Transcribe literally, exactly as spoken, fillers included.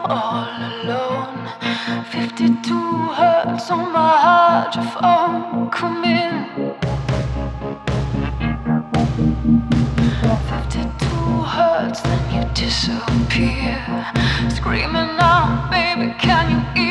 all alone. fifty-two hertz on my hydrophone. Come in. fifty-two hertz, then you disappear. Screaming out, baby, can you hear?